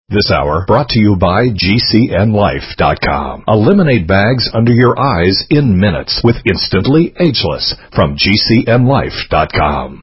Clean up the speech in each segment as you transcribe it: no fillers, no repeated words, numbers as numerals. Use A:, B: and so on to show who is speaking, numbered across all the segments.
A: This hour brought to you by GCNLife.com. Eliminate bags under your eyes in minutes with Instantly Ageless from GCNLife.com.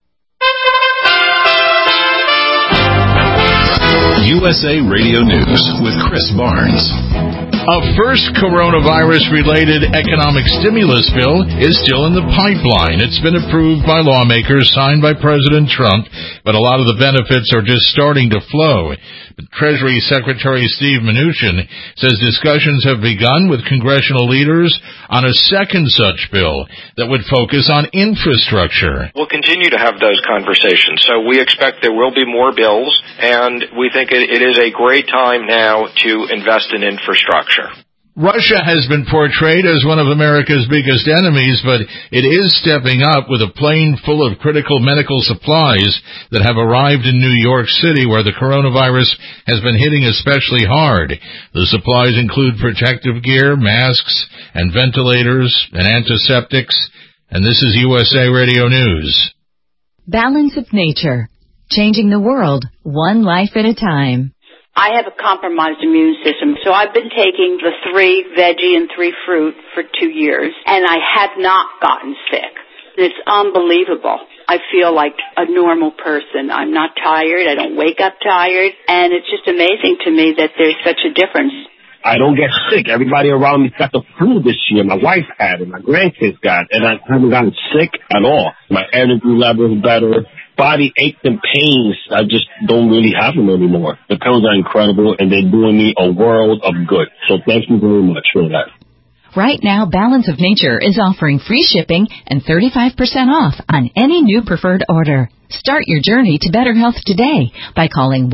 A: USA Radio News with Chris Barnes.
B: A first coronavirus-related economic stimulus bill is still in the pipeline. It's been approved by lawmakers, signed by President Trump, but a lot of the benefits are just starting to flow. But Treasury Secretary Steve Mnuchin says discussions have begun with congressional leaders on a second such bill that would focus on infrastructure.
C: We'll continue to have those conversations. So we expect there will be more bills, and we think it is a great time now to invest in infrastructure.
B: Russia has been portrayed as one of America's biggest enemies, but it is stepping up with a plane full of critical medical supplies that have arrived in New York City, where the coronavirus has been hitting especially hard. The supplies include protective gear, masks, and ventilators, and antiseptics. And this is USA Radio News.
D: Balance of Nature. Changing the world, one life at a time.
E: I have a compromised immune system, so I've been taking the 3 veggie and 3 fruit for 2 years, and I have not gotten sick. It's unbelievable. I feel like a normal person. I'm not tired. I don't wake up tired, and it's just amazing to me that there's such a difference.
F: I don't get sick. Everybody around me's got the flu this year. My wife had it. My grandkids got it, and I haven't gotten sick at all. My energy level is better. Body aches and pains, I just don't really have them anymore. The pills are incredible, and they're doing me a world of good. So thank you very much for that.
D: Right now, Balance of Nature is offering free shipping and 35% off on any new preferred order. Start your journey to better health today by calling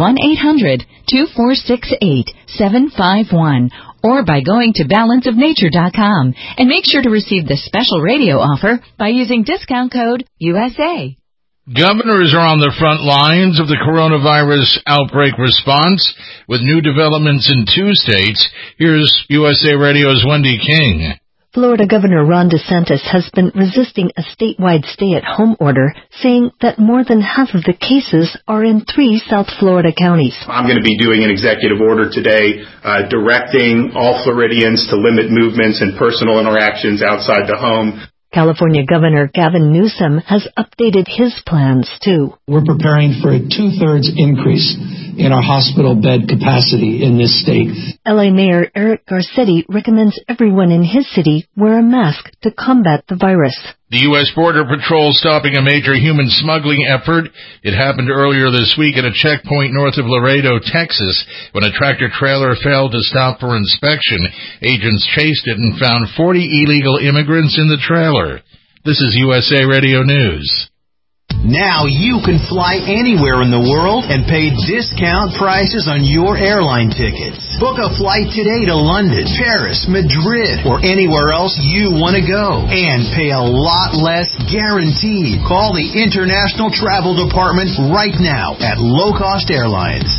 D: 1-800-2468-751 or by going to balanceofnature.com, and make sure to receive the special radio offer by using discount code USA.
B: Governors are on the front lines of the coronavirus outbreak response with new developments in 2 states. Here's USA Radio's Wendy King.
G: Florida Governor Ron DeSantis has been resisting a statewide stay-at-home order, saying that more than half of the cases are in 3 South Florida counties.
H: I'm going to be doing an executive order today directing all Floridians to limit movements and personal interactions outside the home.
G: California Governor Gavin Newsom has updated his plans, too.
I: We're preparing for a 2/3 increase in our hospital bed capacity in this state.
G: L.A. Mayor Eric Garcetti recommends everyone in his city wear a mask to combat the virus.
B: The U.S. Border Patrol stopping a major human smuggling effort. It happened earlier this week at a checkpoint north of Laredo, Texas, when a tractor-trailer failed to stop for inspection. Agents chased it and found 40 illegal immigrants in the trailer. This is USA Radio News.
J: Now you can fly anywhere in the world and pay discount prices on your airline tickets. Book a flight today to London, Paris, Madrid, or anywhere else you want to go. And pay a lot less guaranteed. Call the International Travel Department right now at Low Cost Airlines.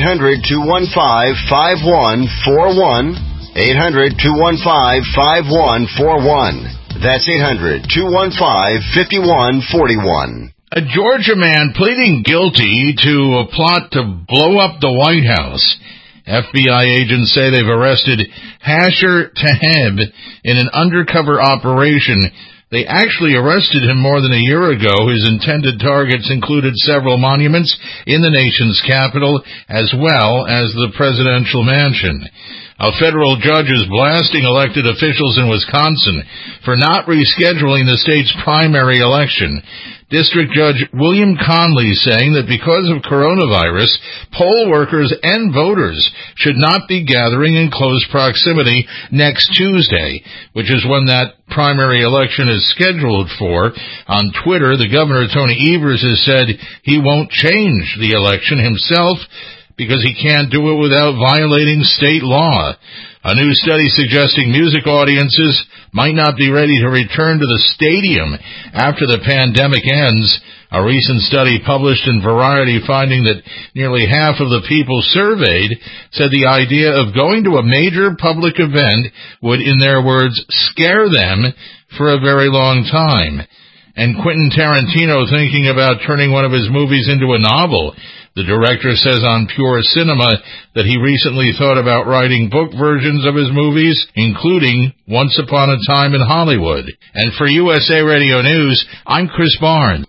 J: 800-215-5141. 800-215-5141. That's 800-215-5141.
B: A Georgia man pleading guilty to a plot to blow up the White House. FBI agents say they've arrested Hasher Taheb in an undercover operation. They actually arrested him more than a year ago. His intended targets included several monuments in the nation's capital, as well as the presidential mansion. A federal judge is blasting elected officials in Wisconsin for not rescheduling the state's primary election. District Judge William Conley saying that because of coronavirus, poll workers and voters should not be gathering in close proximity next Tuesday, which is when that primary election is scheduled for. On Twitter, the governor, Tony Evers, has said he won't change the election himself because he can't do it without violating state law. A new study suggesting music audiences might not be ready to return to the stadium after the pandemic ends. A recent study published in Variety finding that nearly half of the people surveyed said the idea of going to a major public event would, in their words, scare them for a very long time. And Quentin Tarantino thinking about turning one of his movies into a novel. The director says on Pure Cinema that he recently thought about writing book versions of his movies, including Once Upon a Time in Hollywood. And for USA Radio News, I'm Chris Barnes.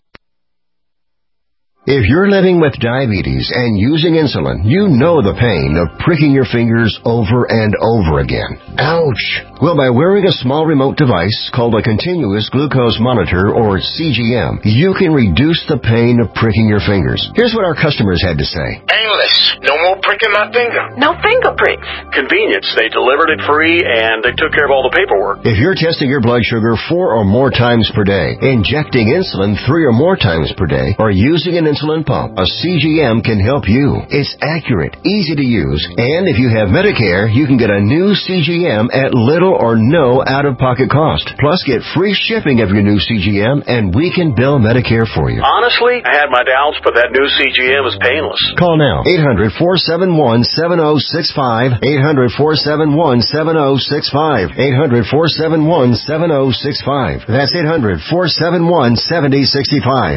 K: If you're living with diabetes and using insulin, you know the pain of pricking your fingers over and over again. Ouch! Well, by wearing a small remote device called a continuous glucose monitor, or CGM, you can reduce the pain of pricking your fingers. Here's what our customers had to say.
L: Painless. No more pricking my finger.
M: No finger pricks.
L: Convenience. They delivered it free and they took care of all the paperwork.
K: If you're testing your blood sugar 4 or more times per day, injecting insulin 3 or more times per day, or using an insulin pump, a CGM can help you. It's accurate, easy to use, and if you have Medicare, you can get a new CGM at little or no out-of-pocket cost. Plus, get free shipping of your new CGM, and we can bill Medicare for you.
L: Honestly, I had my doubts, but that new CGM is painless.
K: Call now. 800-471-7065. 800-471-7065. 800-471-7065. That's 800-471-7065.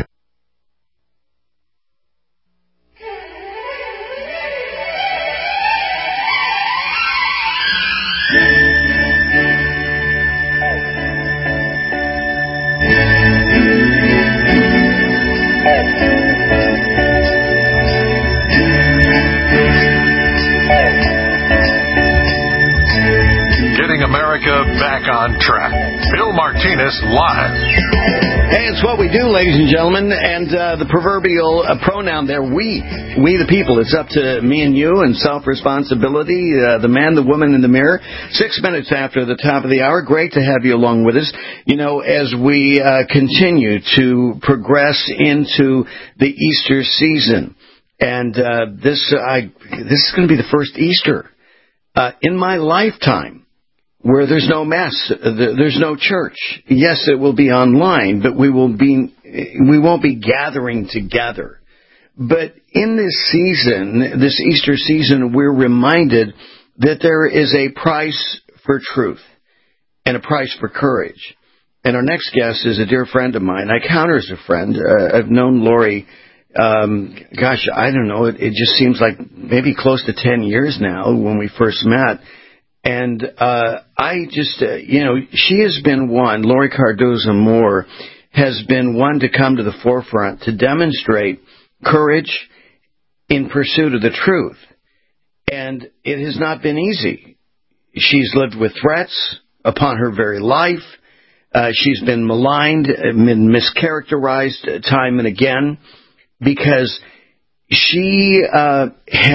A: Back on track. Bill Martinez live.
N: Hey, it's what we do, ladies and gentlemen, and the proverbial pronoun there, we the people. It's up to me and you, and self-responsibility, the man, the woman in the mirror. 6 minutes after the top of the hour. Great to have you along with us. You know, as we continue to progress into the Easter season, and this is going to be the first Easter in my lifetime where there's no mass, there's no church. Yes, it will be online, but we won't be gathering together. But in this season, this Easter season, we're reminded that there is a price for truth and a price for courage. And our next guest is a dear friend of mine. I count her as a friend. I've known Lori, I don't know, it just seems like maybe close to 10 years now when we first met. And she has been one, Lori Cardoza Moore, has been one to come to the forefront to demonstrate courage in pursuit of the truth. And it has not been easy. She's lived with threats upon her very life. She's been maligned, been mischaracterized time and again, because God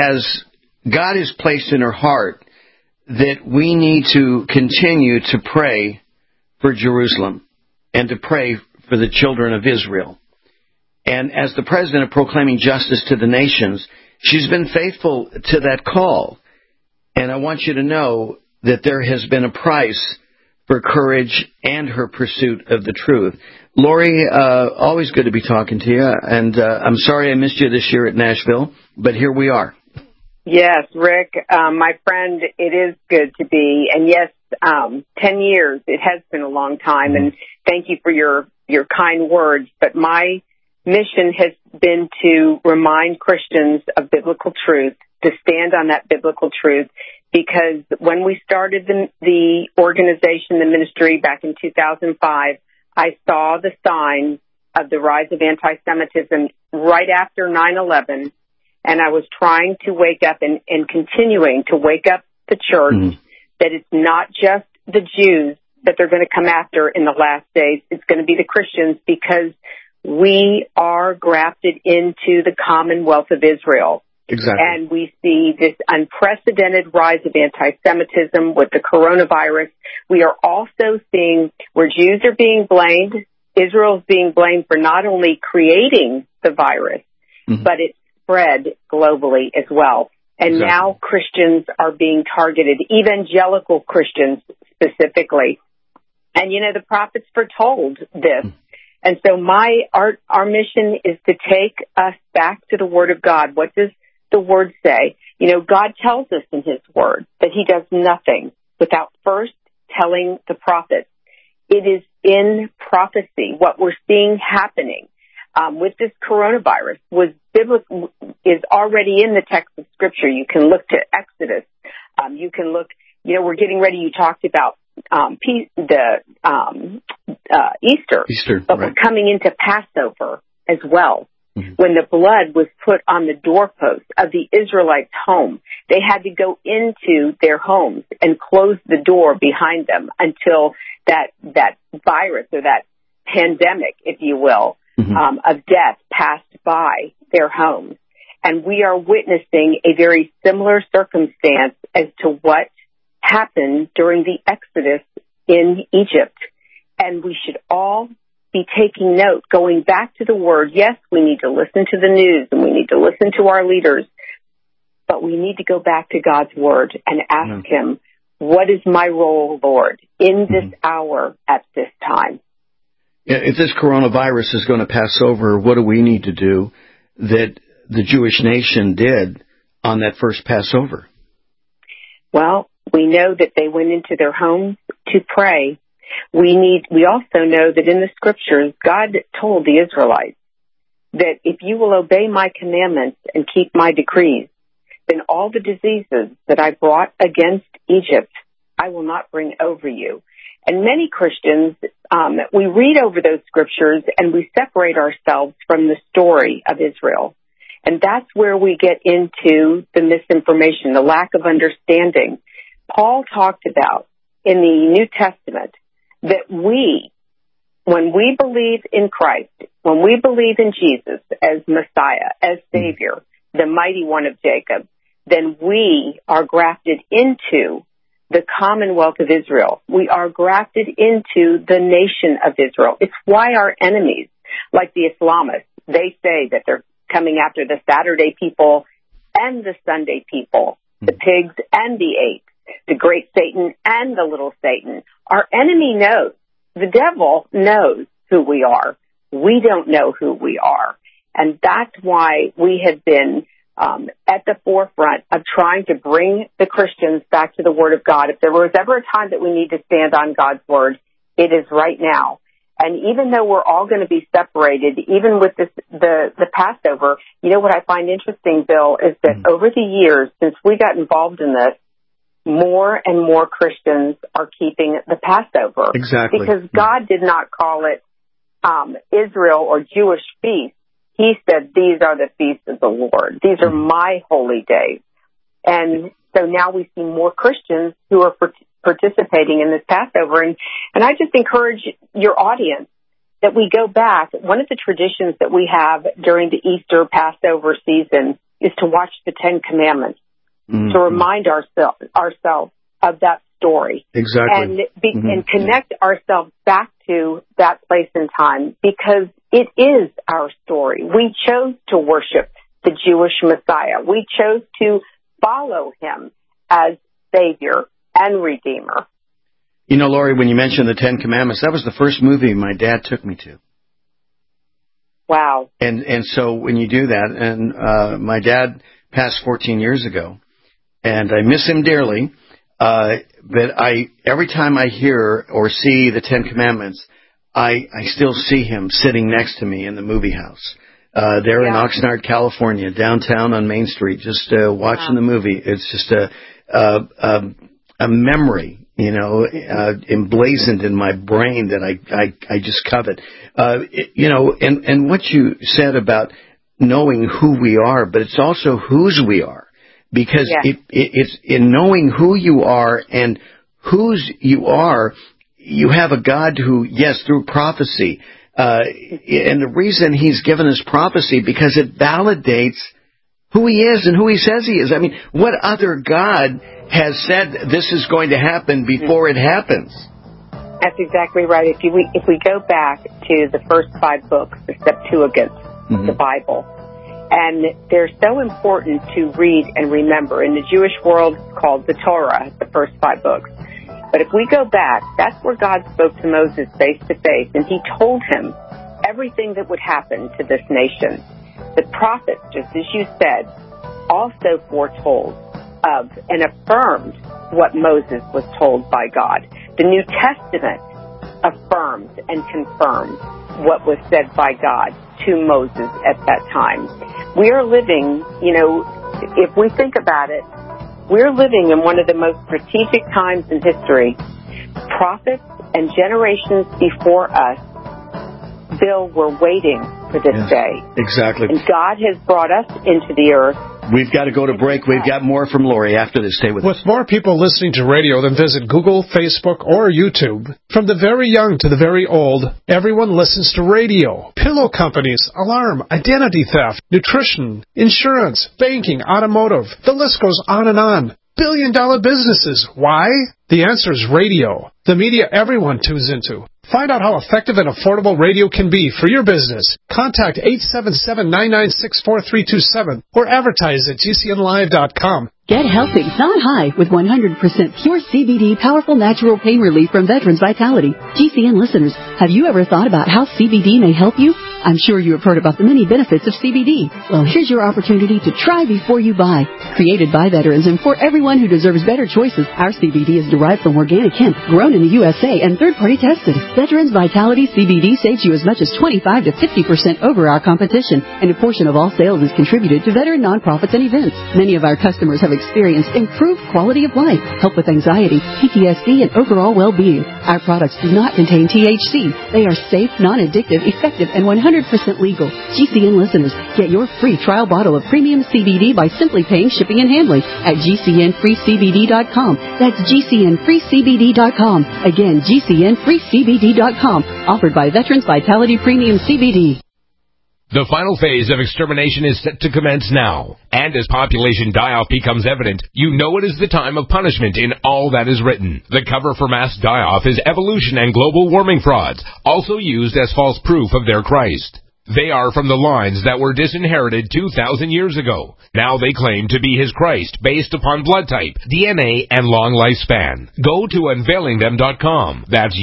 N: has placed in her heart that we need to continue to pray for Jerusalem and to pray for the children of Israel. And as the president of Proclaiming Justice to the Nations, she's been faithful to that call. And I want you to know that there has been a price for courage and her pursuit of the truth. Lori, always good to be talking to you. And I'm sorry I missed you this year at Nashville, but here we are.
O: Yes, Rick, my friend, it is good to be. And yes, 10 years, it has been a long time. And thank you for your kind words. But my mission has been to remind Christians of biblical truth, to stand on that biblical truth. Because when we started the organization, the ministry back in 2005, I saw the signs of the rise of anti-Semitism right after 9/11. And I was trying to wake up and continuing to wake up the church that it's not just the Jews that they're going to come after in the last days. It's going to be the Christians, because we are grafted into the Commonwealth of Israel.
N: Exactly.
O: And we see this unprecedented rise of anti-Semitism with the coronavirus. We are also seeing where Jews are being blamed. Israel is being blamed for not only creating the virus, but it's spread globally as well. And now Christians are being targeted, evangelical Christians specifically. And, the prophets foretold this. And so our mission is to take us back to the Word of God. What does the Word say? God tells us in His Word that He does nothing without first telling the prophets. It is in prophecy, what we're seeing happening. with this coronavirus is already in the text of Scripture. You can look to Exodus. You can look, we're getting ready. You talked about Easter, but we're coming into Passover as well. Mm-hmm. When the blood was put on the doorpost of the Israelites' home, they had to go into their homes and close the door behind them until that virus or that pandemic, if you will, of death passed by their homes. And we are witnessing a very similar circumstance as to what happened during the Exodus in Egypt. And we should all be taking note, going back to the Word. Yes, we need to listen to the news and we need to listen to our leaders, but we need to go back to God's Word and ask Him, what is my role, Lord, in this hour at this time?
N: If this coronavirus is going to pass over, what do we need to do that the Jewish nation did on that first Passover?
O: Well, we know that they went into their homes to pray. We also know that in the Scriptures, God told the Israelites that if you will obey my commandments and keep my decrees, then all the diseases that I brought against Egypt, I will not bring over you. And many Christians, we read over those Scriptures and we separate ourselves from the story of Israel. And that's where we get into the misinformation, the lack of understanding. Paul talked about in the New Testament that when we believe in Christ, when we believe in Jesus as Messiah, as Savior, the mighty one of Jacob, then we are grafted into the Commonwealth of Israel. We are grafted into the nation of Israel. It's why our enemies, like the Islamists, they say that they're coming after the Saturday people and the Sunday people, the pigs and the apes, the great Satan and the little Satan. Our enemy knows. The devil knows who we are. We don't know who we are. And that's why we have been at the forefront of trying to bring the Christians back to the Word of God. If there was ever a time that we need to stand on God's Word, it is right now. And even though we're all going to be separated, even with the Passover, what I find interesting, Bill, is that over the years, since we got involved in this, more and more Christians are keeping the Passover.
N: Exactly.
O: Because God did not call it Israel or Jewish feast. He said, these are the feasts of the Lord. These are my holy days. And so now we see more Christians who are participating in this Passover. And I just encourage your audience that we go back. One of the traditions that we have during the Easter Passover season is to watch the Ten Commandments, to remind ourselves of that story.
N: Exactly.
O: And connect ourselves back to that place and time, because it is our story. We chose to worship the Jewish Messiah. We chose to follow him as Savior and Redeemer.
N: Lori, when you mentioned the Ten Commandments, that was the first movie my dad took me to.
O: Wow.
N: And so when you do that, and my dad passed 14 years ago, and I miss him dearly, but every time I hear or see the Ten Commandments, I still see him sitting next to me in the movie house. There in Oxnard, California, downtown on Main Street, just watching the movie. It's just a memory, emblazoned in my brain that I just covet. And what you said about knowing who we are, but it's also whose we are. Because it's in knowing who you are and whose you are, you have a God who, yes, through prophecy, and the reason he's given us prophecy, because it validates who he is and who he says he is. I mean, what other God has said this is going to happen before it happens?
O: That's exactly right. If we go back to the first 5 books, the Septuagint, the Bible, and they're so important to read and remember. In the Jewish world, it's called the Torah, the first 5 books. But if we go back, that's where God spoke to Moses face to face, and he told him everything that would happen to this nation. The prophets, just as you said, also foretold of and affirmed what Moses was told by God. The New Testament affirmed and confirmed what was said by God to Moses at that time. We are living, if we think about it, we're living in one of the most strategic times in history. Prophets and generations before us, Bill, were waiting for this day.
N: Exactly.
O: And God has brought us into the earth.
N: We've got to go to break. We've got more from Lori after this. Stay with us.
M: With more people listening to radio than visit Google, Facebook, or YouTube, from the very young to the very old, everyone listens to radio. Pillow companies, alarm, identity theft, nutrition, insurance, banking, automotive. The list goes on and on. Billion-dollar businesses. Why? The answer is radio. The media everyone tunes into. Find out how effective and affordable radio can be for your business. Contact 877-996-4327 or advertise at GCNlive.com.
P: Get healthy, not high, with 100% pure CBD powerful natural pain relief from Veterans Vitality. GCN listeners, have you ever thought about how CBD may help you? I'm sure you have heard about the many benefits of CBD. Well, here's your opportunity to try before you buy. Created by veterans and for everyone who deserves better choices, our CBD is derived from organic hemp, grown in the USA and third-party tested. Veterans Vitality CBD saves you as much as 25 to 50% over our competition, and a portion of all sales is contributed to veteran nonprofits and events. Many of our customers have experienced improved quality of life, help with anxiety, PTSD, and overall well-being. Our products do not contain THC. They are safe, non-addictive, effective, and 100% legal. GCN listeners, get your free trial bottle of premium CBD by simply paying shipping and handling at GCNFreeCBD.com. That's GCNFreeCBD.com. Again, GCNFreeCBD.com. Offered by Veterans Vitality Premium CBD.
Q: The final phase of extermination is set to commence now. And as population die-off becomes evident, you know it is the time of punishment in all that is written. The cover for mass die-off is evolution and global warming frauds, also used as false proof of their Christ. They are from the lines that were disinherited 2,000 years ago. Now they claim to be his Christ based upon blood type, DNA, and long lifespan. Go to unveilingthem.com. That's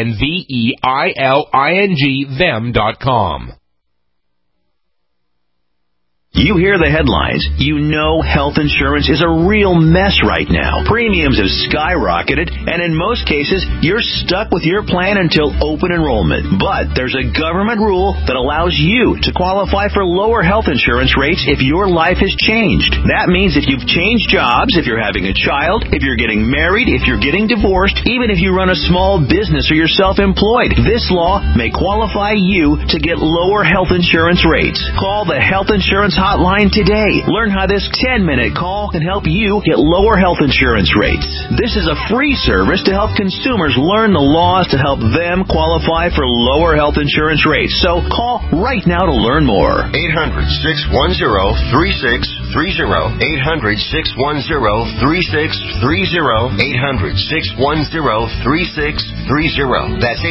Q: UNVEILING them.com.
R: You hear the headlines. You know health insurance is a real mess right now. Premiums have skyrocketed, and in most cases, you're stuck with your plan until open enrollment. But there's a government rule that allows you to qualify for lower health insurance rates if your life has changed. That means if you've changed jobs, if you're having a child, if you're getting married, if you're getting divorced, even if you run a small business or you're self-employed, this law may qualify you to get lower health insurance rates. Call the Health Insurance Hotline today. Learn how this 10-minute call can help you get lower health insurance rates. This is a free service to help consumers learn the laws to help them qualify for lower health insurance rates. So call right now to learn more.
K: 800-610-3630. 800-610-3630. 800-610-3630. That's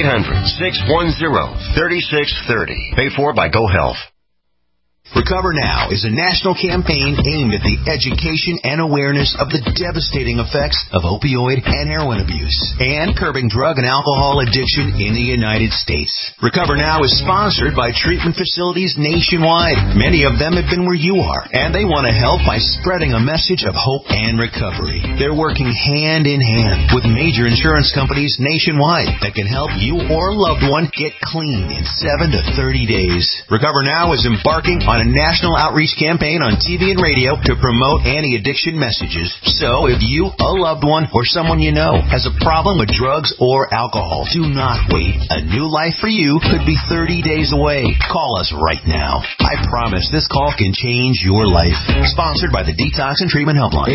K: 800-610-3630. Paid for by Go Health.
J: Recover Now is a national campaign aimed at the education and awareness of the devastating effects of opioid and heroin abuse and curbing drug and alcohol addiction in the United States. Recover Now is sponsored by treatment facilities nationwide. Many of them have been where you are, and they want to help by spreading a message of hope and recovery. They're working hand in hand with major insurance companies nationwide that can help you or a loved one get clean in 7 to 30 days. Recover Now is embarking on a national outreach campaign on TV and radio to promote anti-addiction messages. So if you, a loved one, or someone you know has a problem with drugs or alcohol, do not wait. A new life for you could be 30 days away. Call us right now. I promise this call can change your life. Sponsored by the Detox and Treatment Helpline.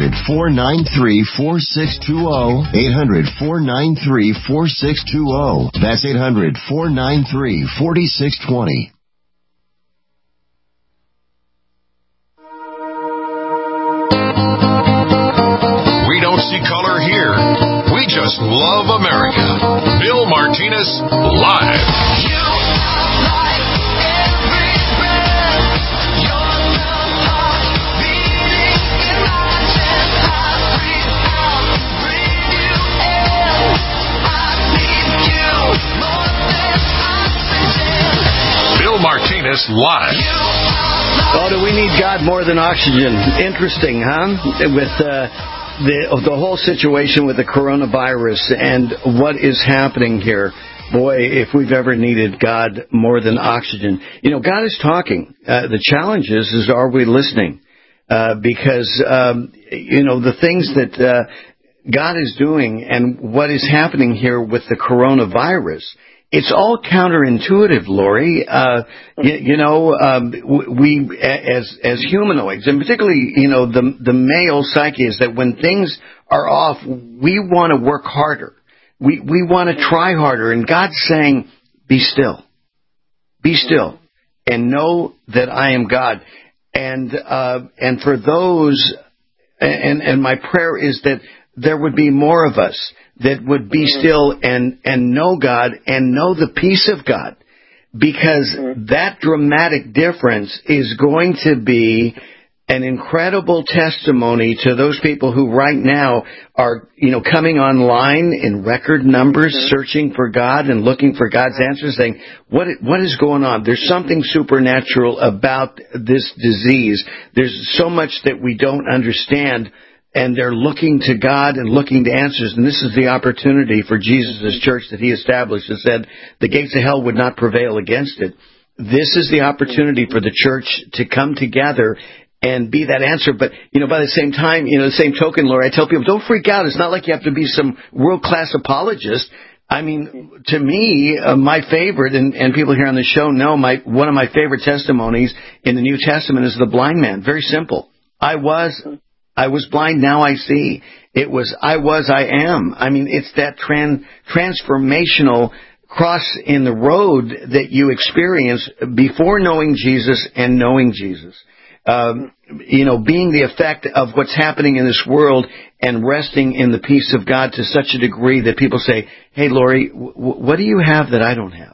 K: 800-493-4620. 800-493-4620. That's 800-493-4620.
A: See color here. We just love America. Bill Martinez, live. Bill Martinez, live.
N: Oh, do we need God more than oxygen? Interesting, huh? With the whole situation with the coronavirus and what is happening here, boy, if we've ever needed God more than oxygen. God is talking. The challenge is are we listening? Because the things that God is doing and what is happening here with the coronavirus, it's all counterintuitive, Lori. We as humanoids, and particularly, the male psyche, is that when things are off, we want to work harder. We want to try harder. And God's saying, be still. Be still. And know that I am God. And for those, and my prayer is that there would be more of us that would be still and know God and know the peace of God, because that dramatic difference is going to be an incredible testimony to those people who right now are, coming online in record numbers, searching for God and looking for God's answers, saying, what is going on? There's something supernatural about this disease. There's so much that we don't understand. And they're looking to God and looking to answers. And this is the opportunity for Jesus' church that he established and said the gates of hell would not prevail against it. This is the opportunity for the church to come together and be that answer. But, by the same time, the same token, Lori, I tell people, don't freak out. It's not like you have to be some world-class apologist. I mean, to me, my favorite, and people here on the show know, one of my favorite testimonies in the New Testament is the blind man. Very simple. I was blind, now I see. It was, I am. I mean, it's that transformational cross in the road that you experience before knowing Jesus and knowing Jesus. Being the effect of what's happening in this world and resting in the peace of God to such a degree that people say, hey, Lori, what do you have that I don't have?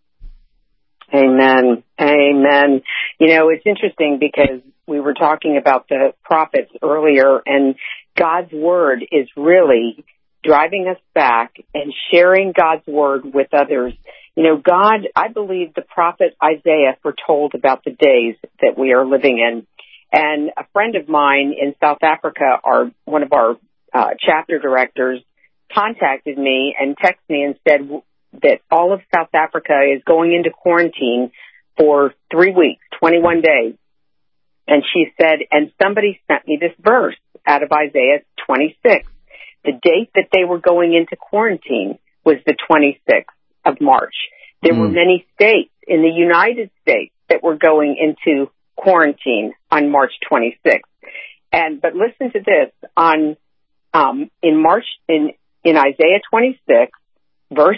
O: Amen. Amen. It's interesting because we were talking about the prophets earlier, and God's word is really driving us back and sharing God's word with others. God, I believe the prophet Isaiah foretold about the days that we are living in. And a friend of mine in South Africa, one of our chapter directors, contacted me and texted me and said that all of South Africa is going into quarantine for 3 weeks, 21 days. And she said, and somebody sent me this verse out of Isaiah 26. The date that they were going into quarantine was the 26th of March. There were many states in the United States that were going into quarantine on March 26th. But listen to this, in Isaiah 26, verse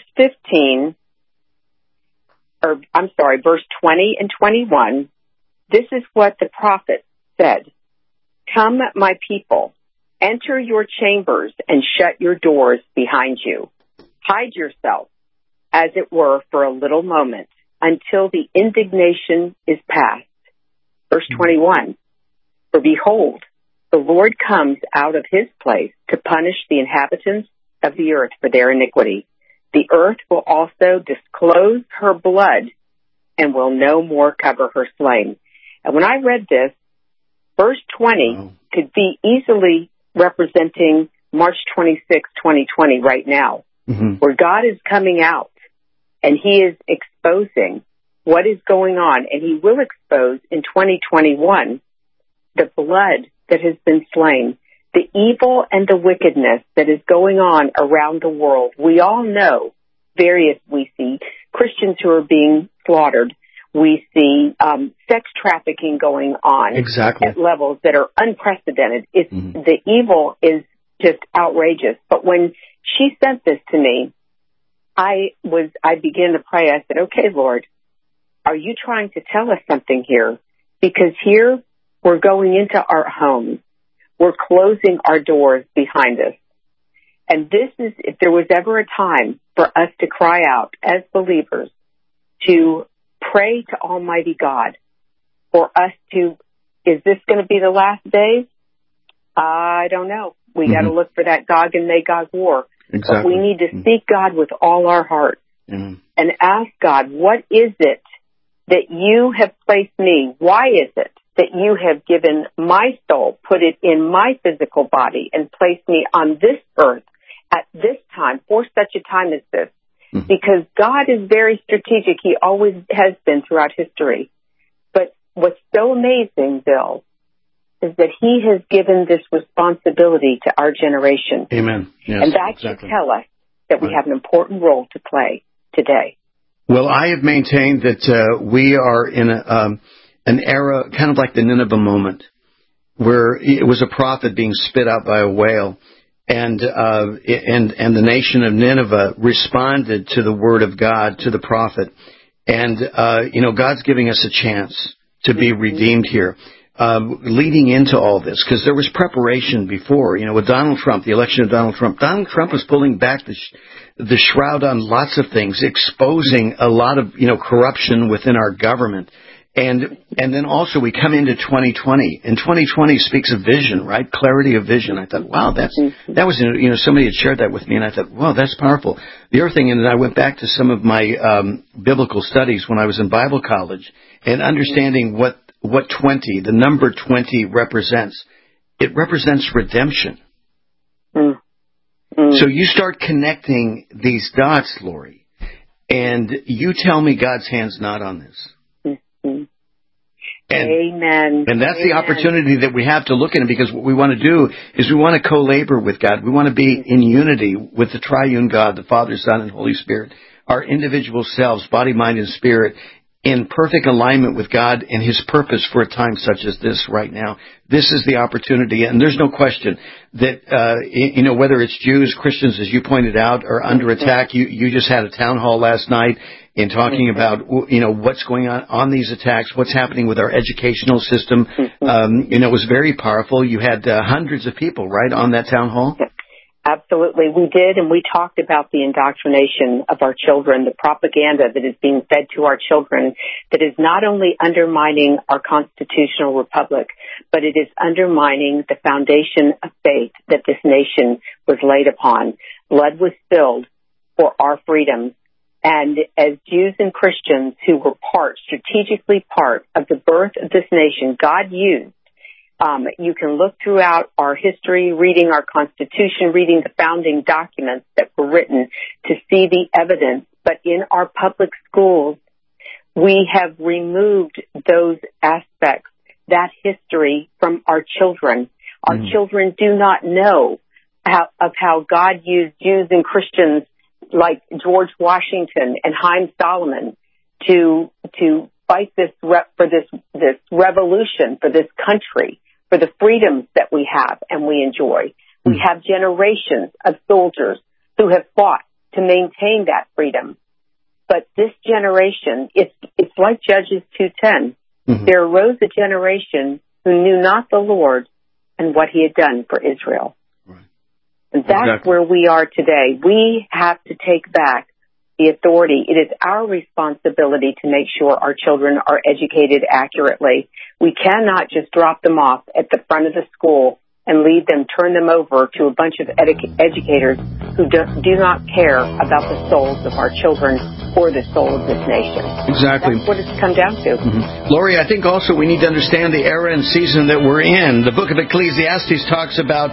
O: 20 and 21, this is what the prophet said. Come, my people, enter your chambers and shut your doors behind you. Hide yourself, as it were, for a little moment, until the indignation is past. Verse 21, for behold, the Lord comes out of his place to punish the inhabitants of the earth for their iniquity. The earth will also disclose her blood and will no more cover her slain. And when I read this, verse 20 could be easily representing March 26, 2020 right now, where God is coming out and he is exposing what is going on, and he will expose in 2021 the blood that has been slain, the evil and the wickedness that is going on around the world. We all know we see Christians who are being slaughtered. We see sex trafficking going on at levels that are unprecedented. The evil is just outrageous. But when she sent this to me, I began to pray. I said, okay, Lord, are you trying to tell us something here? Because here we're going into our homes. We're closing our doors behind us. And this is, if there was ever a time for us to cry out as believers, to pray to Almighty God, for us to, is this going to be the last days? I don't know. We got to look for that Gog and Magog war. But we need to seek God with all our heart and ask God, what is it that you have placed me? Why is it that you have given my soul, put it in my physical body, and placed me on this earth at this time, for such a time as this. Mm-hmm. Because God is very strategic. He always has been throughout history. But what's so amazing, Bill, is that He has given this responsibility to our generation.
N: Amen. Yes,
O: and that should tell us that we have an important role to play today.
N: Well, I have maintained that we are in an era kind of like the Nineveh moment, where it was a prophet being spit out by a whale, and the nation of Nineveh responded to the word of God, to the prophet, and God's giving us a chance to be redeemed here. Leading into all this, because there was preparation before, with Donald Trump, the election of Donald Trump. Donald Trump was pulling back the shroud on lots of things, exposing a lot of, corruption within our government. And then also we come into 2020, and 2020 speaks of vision, right? Clarity of vision. I thought, wow, that was, somebody had shared that with me, and I thought, wow, that's powerful. The other thing, and I went back to some of my biblical studies when I was in Bible college, and understanding what 20, the number 20 represents. It represents redemption. So you start connecting these dots, Lori, and you tell me God's hand's not on this.
O: Amen.
N: And that's the opportunity that we have to look at it, because what we want to do is we want to co-labor with God. We want to be in unity with the triune God, the Father, Son, and Holy Spirit, our individual selves, body, mind, and spirit, in perfect alignment with God and His purpose for a time such as this right now. This is the opportunity, and there's no question that, whether it's Jews, Christians, as you pointed out, are under attack. You just had a town hall last night in talking about, what's going on these attacks, what's happening with our educational system. It was very powerful. You had hundreds of people, right, on that town hall?
O: Absolutely. We did, and we talked about the indoctrination of our children, the propaganda that is being fed to our children that is not only undermining our constitutional republic, but it is undermining the foundation of faith that this nation was laid upon. Blood was spilled for our freedoms. And as Jews and Christians who were strategically part of the birth of this nation, God used. You can look throughout our history, reading our Constitution, reading the founding documents that were written to see the evidence. But in our public schools, we have removed those aspects, that history, from our children. Our children do not know how God used Jews and Christians like George Washington and Haym Salomon to fight for this revolution, for this country, for the freedoms that we have and we enjoy. We have generations of soldiers who have fought to maintain that freedom. But this generation, it's like Judges 2:10. There arose a generation who knew not the Lord and what He had done for Israel. And that's where we are today. We have to take back the authority. It is our responsibility to make sure our children are educated accurately. We cannot just drop them off at the front of the school and leave them, turn them over to a bunch of educators who do not care about the souls of our children or the soul of this nation.
N: Exactly.
O: That's what it's come down to.
N: Lori, I think also we need to understand the era and season that we're in. The book of Ecclesiastes talks about,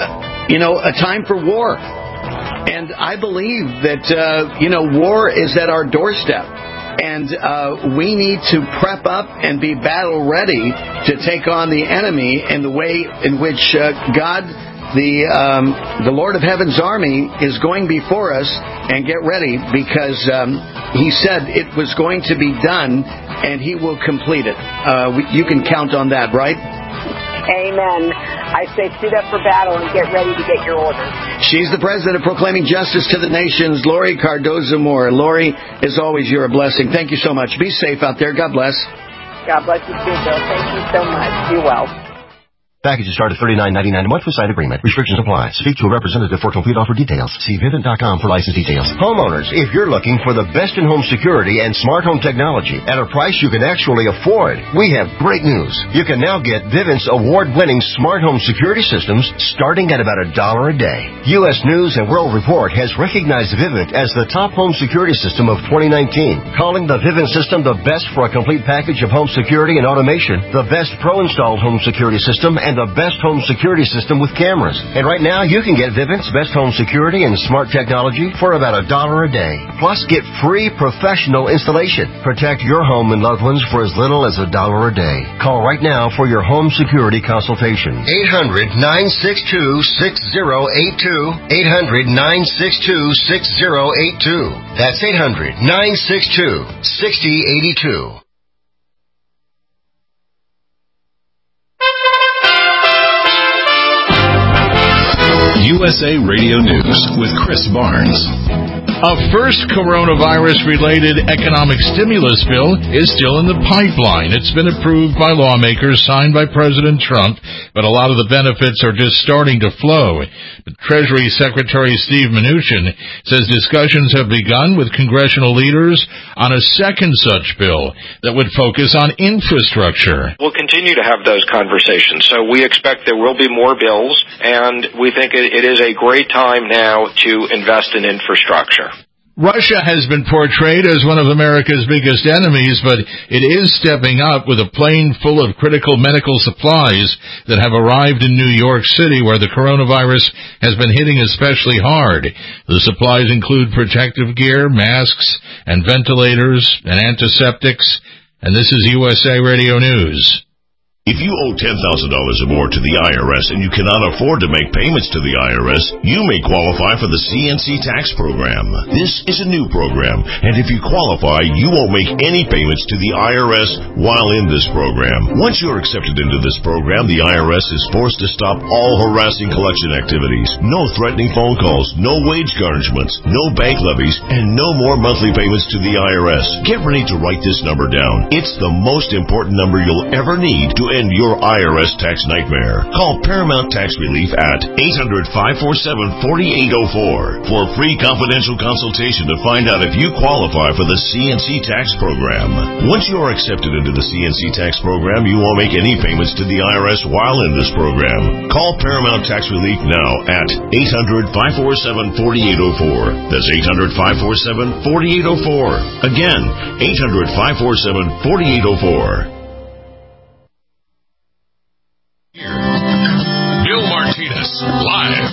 N: a time for war. And I believe that, war is at our doorstep. And we need to prep up and be battle ready to take on the enemy in the way in which God, the Lord of Heaven's army, is going before us. And get ready, because He said it was going to be done, and He will complete it. You can count on that, right?
O: Amen. I say suit up for battle and get ready to get your orders.
N: She's the president of Proclaiming Justice to the Nations, Lori Cardoza-Moore. Lori, as always, you're a blessing. Thank you so much. Be safe out there. God bless.
O: God bless you too, Bill. Thank you so much. Be well.
K: Packages start at $39.99 a month with site agreement. Restrictions apply. Speak to a representative for complete offer details. See Vivint.com for license details. Homeowners, if you're looking for the best in home security and smart home technology at a price you can actually afford, we have great news. You can now get Vivint's award-winning smart home security systems starting at about $1 a day. U.S. News and World Report has recognized Vivint as the top home security system of 2019, calling the Vivint system the best for a complete package of home security and automation, the best pro-installed home security system, and the best home security system with cameras. And right now, you can get Vivint's best home security and smart technology for about $1 a day. Plus, get free professional installation. Protect your home and loved ones for as little as $1 a day. Call right now for your home security consultation. 800-962-6082. 800-962-6082. That's 800-962-6082.
A: USA Radio News with Chris Barnes.
B: A first coronavirus-related economic stimulus bill is still in the pipeline. It's been approved by lawmakers, signed by President Trump, but a lot of the benefits are just starting to flow. But Treasury Secretary Steve Mnuchin says discussions have begun with congressional leaders on a second such bill that would focus on infrastructure.
C: We'll continue to have those conversations. So we expect there will be more bills, and we think it is a great time now to invest in infrastructure.
B: Russia has been portrayed as one of America's biggest enemies, but it is stepping up with a plane full of critical medical supplies that have arrived in New York City, where the coronavirus has been hitting especially hard. The supplies include protective gear, masks, and ventilators, and antiseptics. And this is USA Radio News.
S: If you owe $10,000 or more to the IRS and you cannot afford to make payments to the IRS, you may qualify for the CNC tax program. This is a new program, and if you qualify, you won't make any payments to the IRS while in this program. Once you're accepted into this program, the IRS is forced to stop all harassing collection activities. No threatening phone calls, no wage garnishments, no bank levies, and no more monthly payments to the IRS. Get ready to write this number down. It's the most important number you'll ever need to end your IRS tax nightmare. Call Paramount Tax Relief at 800-547-4804 for a free confidential consultation to find out if you qualify for the CNC tax program. Once you are accepted into the CNC tax program, you won't make any payments to the IRS while in this program. Call Paramount Tax Relief now at 800-547-4804. That's 800-547-4804. Again, 800-547-4804.
A: Bill Martinez, live.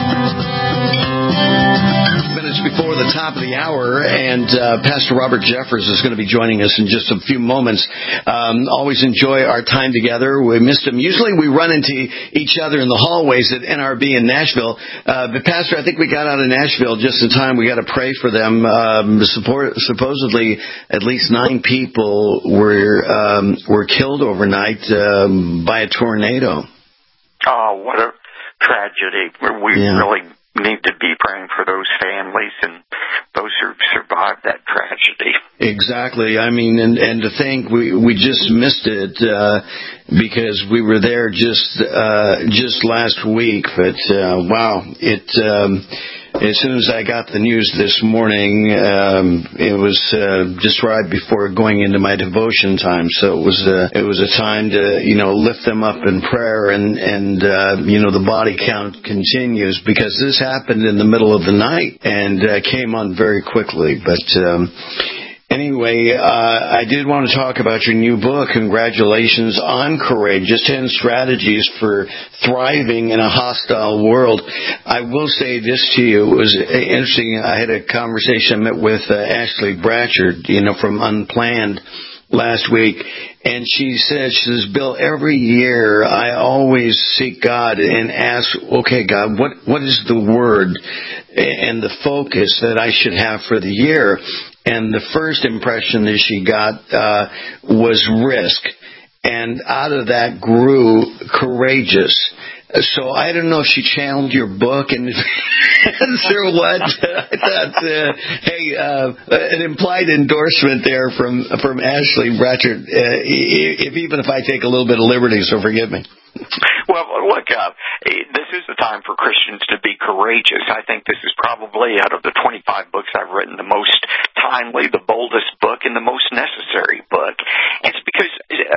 N: Minutes before the top of the hour, and Pastor Robert Jeffers is going to be joining us in just a few moments. Always enjoy our time together. We missed him. Usually we run into each other in the hallways at NRB in Nashville. But Pastor, I think we got out of Nashville just in time. We got to pray for them. Supposedly at least 9 people were killed overnight by a tornado.
T: Oh, what a tragedy. We really need to be praying for those families and those who survived that tragedy.
N: Exactly. I mean, and to think we just missed it because we were there just last week. But wow, as soon as I got the news this morning, it was just right before going into my devotion time. So it was a time to lift them up in prayer, and the body count continues because this happened in the middle of the night and came on very quickly. But anyway, I did want to talk about your new book. Congratulations on Courageous, 10 Strategies for Thriving in a Hostile World. I will say this to you. It was interesting. I had a conversation I met with Ashley Bratchard, from Unplanned last week, and she says, Bill, every year I always seek God and ask, okay, God, what is the word and the focus that I should have for the year? And the first impression that she got was risk. And out of that grew courageous. So I don't know if she channeled your book and or what. I thought, an implied endorsement there from Ashley Bratchard. Even if I take a little bit of liberty, so forgive me.
T: Well, look, this is the time for Christians to be courageous. I think this is probably, out of the 25 books I've written, the most timely, the boldest book, and the most necessary book. It's because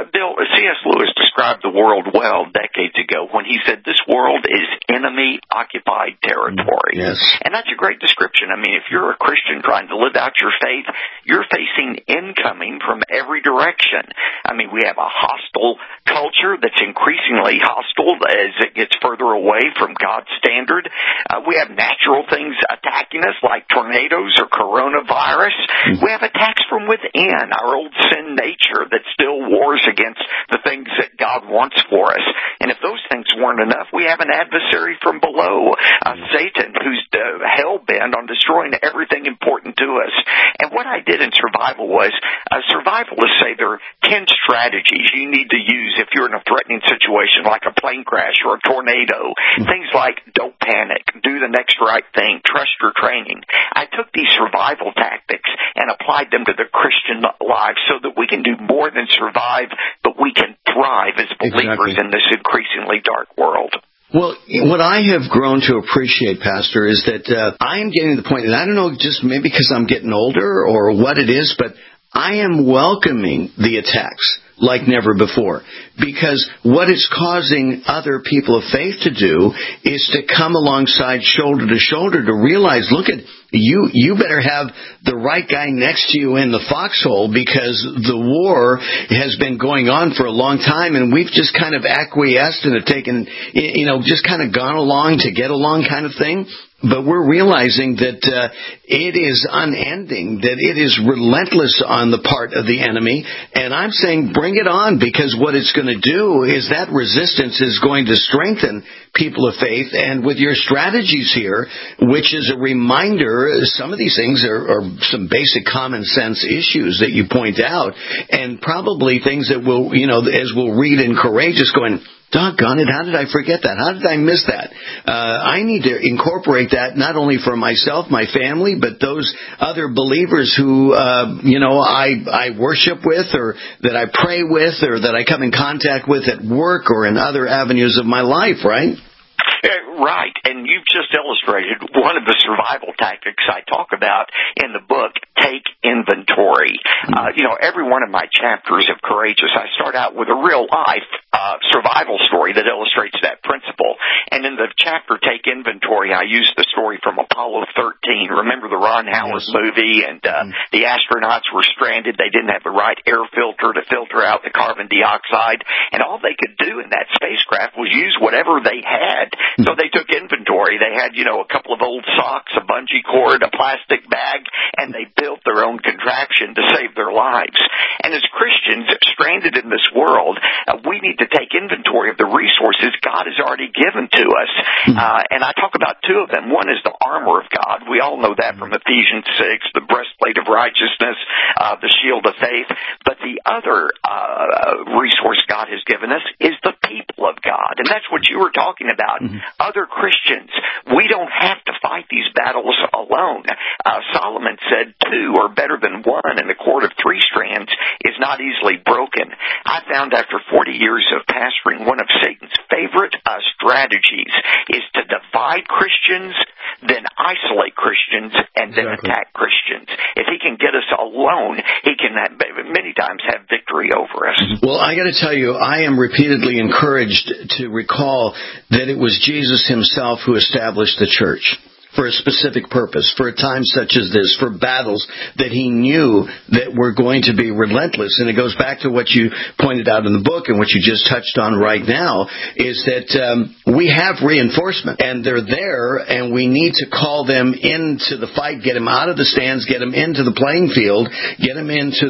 T: C.S. Lewis described the world well decades ago when he said this world is enemy-occupied territory.
N: Yes.
T: And that's a great description. I mean, if you're a Christian trying to live out your faith, you're facing incoming from every direction. I mean, we have a hostile culture that's increasingly hostile as it gets further away from God's standard. We have natural things attacking us like tornadoes or coronavirus. We have attacks from within, our old sin nature that still wars against the things that God wants for us. And if those things weren't enough, we have an adversary from below, Satan, who's hell-bent on destroying everything important to us. And what I did in survival was, survivalists say there are 10 strategies you need to use if you're in a threatening situation like a plane crash or a tornado. Things like don't panic, do the next right thing, trust your training. I took these survival tactics and applied them to the Christian life so that we can do more than survive, but we can thrive as believers in this increasingly dark world.
N: Well, what I have grown to appreciate, Pastor, is that I am getting to the point, and I don't know, just maybe because I'm getting older or what it is, but I am welcoming the attacks like never before. Because what it's causing other people of faith to do is to come alongside shoulder to shoulder to realize, look at you better have the right guy next to you in the foxhole because the war has been going on for a long time and we've just kind of acquiesced and have taken, just kind of gone along to get along kind of thing. But we're realizing that it is unending, that it is relentless on the part of the enemy. And I'm saying bring it on, because what it's going to do is that resistance is going to strengthen people of faith. And with your strategies here, which is a reminder, some of these things are some basic common sense issues that you point out, and probably things that will, as we'll read in Courageous, going, doggone it, how did I forget that? How did I miss that? I need to incorporate that not only for myself, my family, but those other believers who, I worship with or that I pray with or that I come in contact with at work or in other avenues of my life, right?
T: Right, and you've just illustrated one of the survival tactics I talk about in the book, Take Inventory. Every one of my chapters of Courageous, I start out with a real-life survival story that illustrates that principle. And in the chapter, Take Inventory, I use the story from Apollo 13. Remember the Ron Howard movie? And the astronauts were stranded. They didn't have the right air filter to filter out the carbon dioxide. And all they could do in that spacecraft was use whatever they had. So they took inventory. They had, a couple of old socks, a bungee cord, a plastic bag, and they built their own contraption to save their lives. And as Christians stranded in this world, we need to take inventory of the resources God has already given to us. And I talk about two of them. One is the armor of God. We all know that from Ephesians 6, the breastplate of righteousness, the shield of faith. But the other resource God has given us is the people of God. And that's what you were talking about. Other Christians, we don't have to fight these battles alone. Solomon said 2 are better than 1, and the cord of 3 strands is not easily broken. I found after 40 years of pastoring, one of Satan's favorite strategies is to divide Christians, then isolate Christians, and then attack Christians. If he can get us alone, he can many times have victory over us.
N: Well, I got to tell you, I am repeatedly encouraged to recall that it was Jesus himself who established the church for a specific purpose, for a time such as this, for battles that he knew that were going to be relentless. And it goes back to what you pointed out in the book and what you just touched on right now, is that we have reinforcement, and they're there, and we need to call them into the fight, get them out of the stands, get them into the playing field, get them into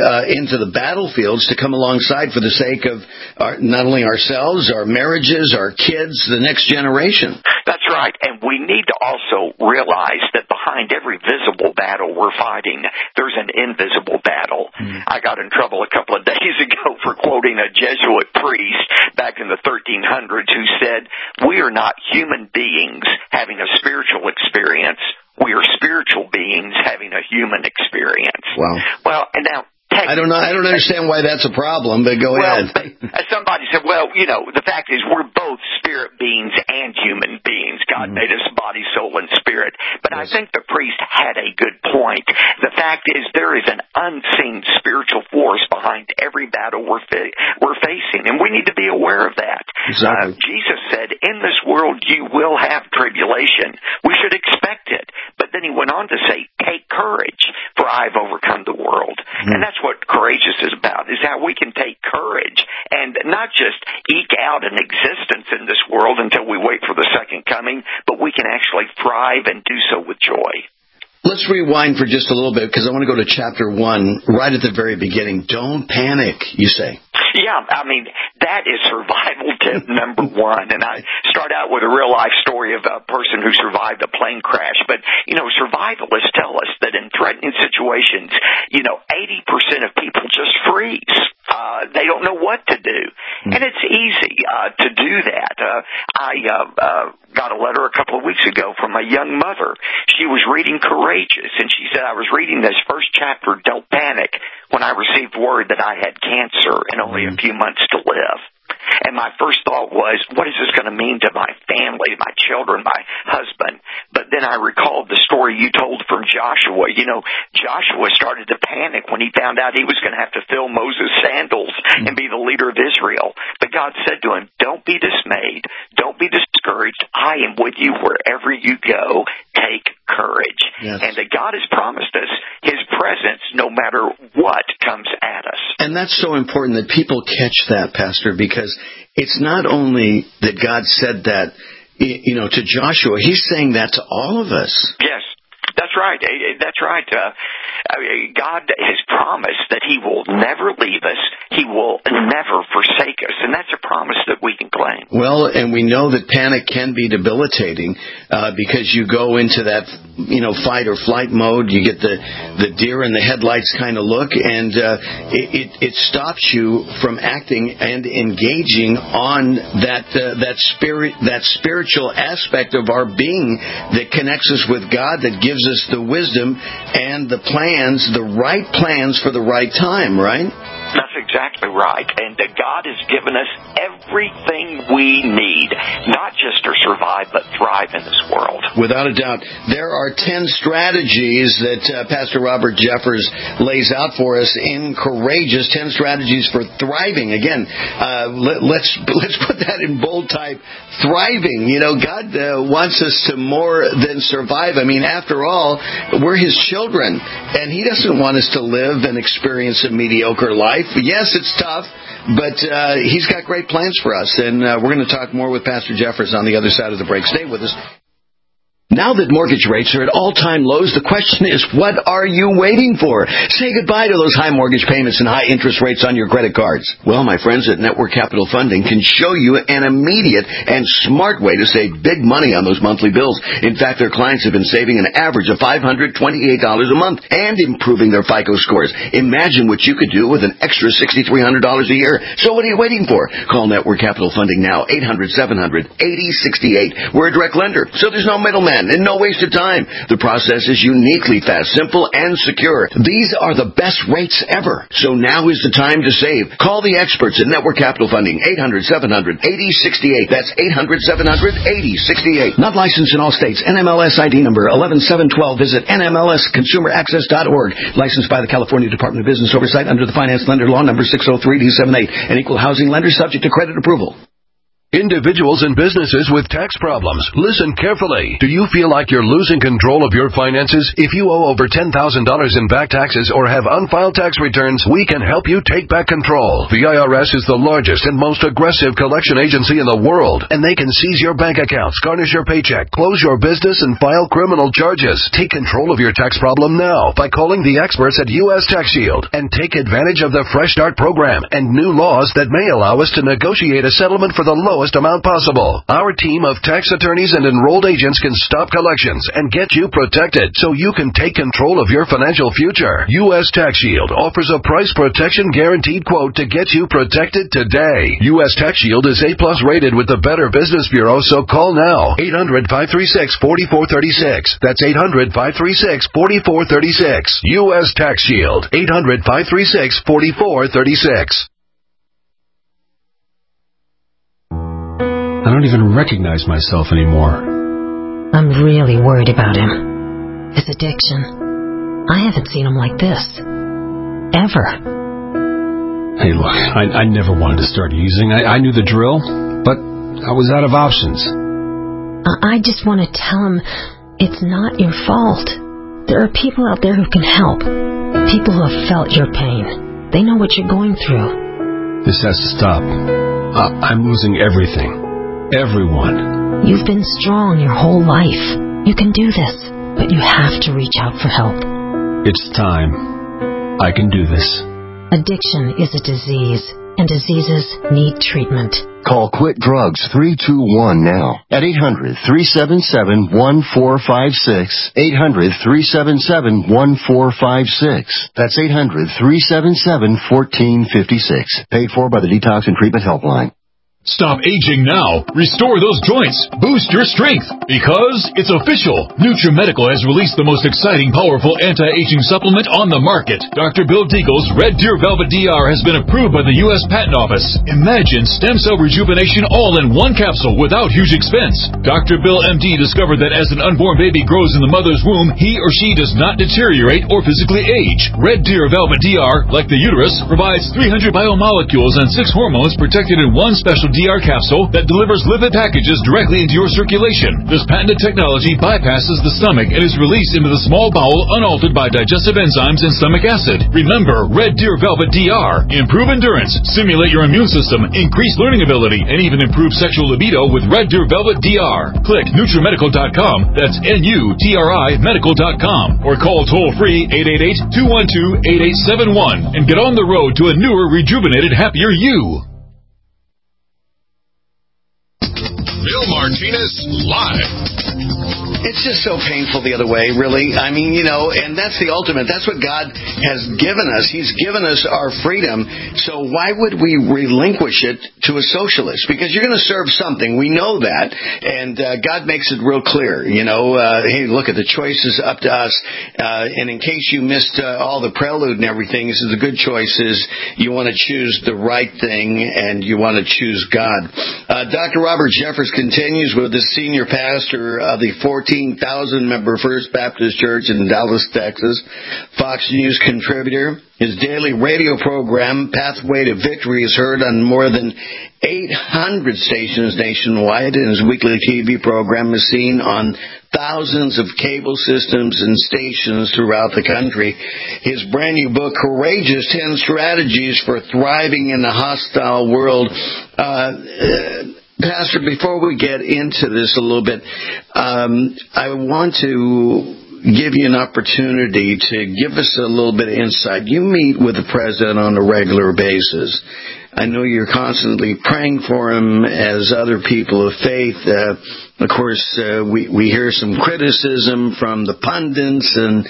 N: the battlefields to come alongside for the sake of not only ourselves, our marriages, our kids, the next generation.
T: That's right, and we need to also realize that behind every visible battle we're fighting, there's an invisible battle. I got in trouble a couple of days ago for quoting a Jesuit priest back in the 1300s who said, "We are not human beings having a spiritual experience. We are spiritual beings having a human experience."
N: Wow.
T: Well, and now,
N: I don't understand why that's a problem, but go ahead.
T: Somebody said, well, the fact is we're both spirit beings and human beings. God made us body, soul, and spirit. But I think the priest had a good point. The fact is there is an unseen spiritual force behind every battle we're facing, and we need to be aware of that.
N: Exactly.
T: Jesus said, in this world you will have tribulation. We should expect it. But then he went on to say, take courage, for I've overcome the world. And that's what courageous is about, is how we can take courage and not just eke out an existence in this world until we wait for the second coming, but we can actually thrive and do so with joy.
N: Let's rewind for just a little bit, because I want to go to chapter 1, right at the very beginning. Don't panic, you say.
T: Yeah, I mean, that is survival tip number one. And I start out with a real-life story of a person who survived a plane crash. But, survivalists tell us that in threatening situations, 80% of people just freeze. They don't know what to do. And it's easy to do that. I got a letter a couple of weeks ago from a young mother. She was reading Courageous, and she said, I was reading this first chapter, Don't Panic, when I received word that I had cancer and only a few months to live. And my first thought was, what is this going to mean to my family, my children, my husband? But then I recalled the story you told from Joshua. Joshua started to panic when he found out he was going to have to fill Moses' sandals and be the leader of Israel. But God said to him, don't be dismayed. Don't be discouraged. I am with you wherever you go. Take courage.
N: Yes.
T: And that God has promised us His presence no matter what comes at us.
N: And that's so important that people catch that, Pastor, because it's not only that God said that, to Joshua. He's saying that to all of us.
T: Yes. That's right. That's right. God has promised that He will never leave us. He will never forsake us. And that's a promise that we can claim.
N: Well, and we know that panic can be debilitating because you go into that, fight or flight mode. You get the deer in the headlights kind of look, and it stops you from acting and engaging on that spiritual aspect of our being that connects us with God, that gives us the wisdom and the right plans for the right time, right?
T: That's exactly right. And God has given us everything we need, not just to survive, but thrive in this world.
N: Without a doubt. There are 10 strategies that Pastor Robert Jeffers lays out for us in Courageous, 10 strategies for thriving. Again, let's put that in bold type. Thriving. God wants us to more than survive. I mean, after all, we're His children, and He doesn't want us to live and experience a mediocre life. Yes, it's tough, but He's got great plans for us, and we're going to talk more with Pastor Jeffers on the other side of the break. Stay with us. Now that mortgage rates are at all-time lows, the question is, what are you waiting for? Say goodbye to those high mortgage payments and high interest rates on your credit cards. Well, my friends at Network Capital Funding can show you an immediate and smart way to save big money on those monthly bills. In fact, their clients have been saving an average of $528 a month and improving their FICO scores. Imagine what you could do with an extra $6,300 a year. So what are you waiting for? Call Network Capital Funding now, 800-700-8068. We're a direct lender, so there's no middleman and no waste of time. The process is uniquely fast, simple, and secure. These are the best rates ever. So now is the time to save. Call the experts at Network Capital Funding, 800-700-8068. That's 800-700-8068. Not licensed in all states. NMLS ID number 11712. Visit NMLSConsumerAccess.org. Licensed by the California Department of Business Oversight under the Finance Lender Law number 603-D78. An equal housing lender subject to credit approval.
A: Individuals and businesses with tax problems, listen carefully. Do you feel like you're losing control of your finances? If you owe over $10,000 in back taxes or have unfiled tax returns, we can help you take back control. The IRS is the largest and most aggressive collection agency in the world, and they can seize your bank accounts, garnish your paycheck, close your business, and file criminal charges. Take control of your tax problem now by calling the experts at U.S. Tax Shield and take advantage of the Fresh Start program and new laws that may allow us to negotiate a settlement for the low lowest amount possible. Our team of tax attorneys and enrolled agents can stop collections and get you protected so you can take control of your financial future. U.S. Tax Shield offers a price protection guaranteed quote to get you protected today. U.S. Tax Shield is A+ rated with the Better Business Bureau, so call now. 800-536-4436. That's 800-536-4436. U.S. Tax Shield. 800-536-4436.
U: I don't even recognize myself anymore.
V: I'm really worried about him. His addiction. I haven't seen him like this. Ever.
U: Hey, look, I never wanted to start using. I knew the drill, but I was out of options.
V: I just want to tell him it's not your fault. There are people out there who can help. People who have felt your pain. They know what you're going through.
U: This has to stop. I'm losing everything. Everyone.
V: You've been strong your whole life. You can do this, but you have to reach out for help.
U: It's time. I can do this.
V: Addiction is a disease, and diseases need treatment.
K: Call Quit Drugs 321 now at 800-377-1456. 800-377-1456. That's 800-377-1456. Paid for by the Detox and Treatment Helpline.
W: Stop aging now. Restore those joints. Boost your strength. Because it's official. NutriMedical has released the most exciting, powerful anti-aging supplement on the market. Dr. Bill Deagle's Red Deer Velvet DR has been approved by the U.S. Patent Office. Imagine stem cell rejuvenation all in one capsule without huge expense. Dr. Bill MD discovered that as an unborn baby grows in the mother's womb, he or she does not deteriorate or physically age. Red Deer Velvet DR, like the uterus, provides 300 biomolecules and 6 hormones protected in one special DR capsule that delivers lipid packages directly into your circulation. This patented technology bypasses the stomach and is released into the small bowel unaltered by digestive enzymes and stomach acid. Remember, Red Deer Velvet DR. Improve endurance, stimulate your immune system, increase learning ability, and even improve sexual libido with Red Deer Velvet DR. Click NutriMedical.com. That's NUTRI Medical.com. Or call toll-free 888-212-8871 and get on the road to a newer, rejuvenated, happier you.
S: Bill Martinez live.
N: It's just so painful the other way, really. I mean, and that's the ultimate. That's what God has given us. He's given us our freedom. So why would we relinquish it to a socialist? Because you're going to serve something. We know that. And God makes it real clear. Hey, look at the choice is up to us. And in case you missed all the prelude and everything, this is the good choice is you want to choose the right thing and you want to choose God. Dr. Robert Jeffress continues with the senior pastor of the 14,000-member First Baptist Church in Dallas, Texas, Fox News contributor. His daily radio program, Pathway to Victory, is heard on more than 800 stations nationwide, and his weekly TV program is seen on thousands of cable systems and stations throughout the country. His brand new book, Courageous 10 Strategies for Thriving in a Hostile World. Pastor, before we get into this a little bit, I want to give you an opportunity to give us a little bit of insight. You meet with the president on a regular basis. I know you're constantly praying for him as other people of faith. Of course, we hear some criticism from the pundits and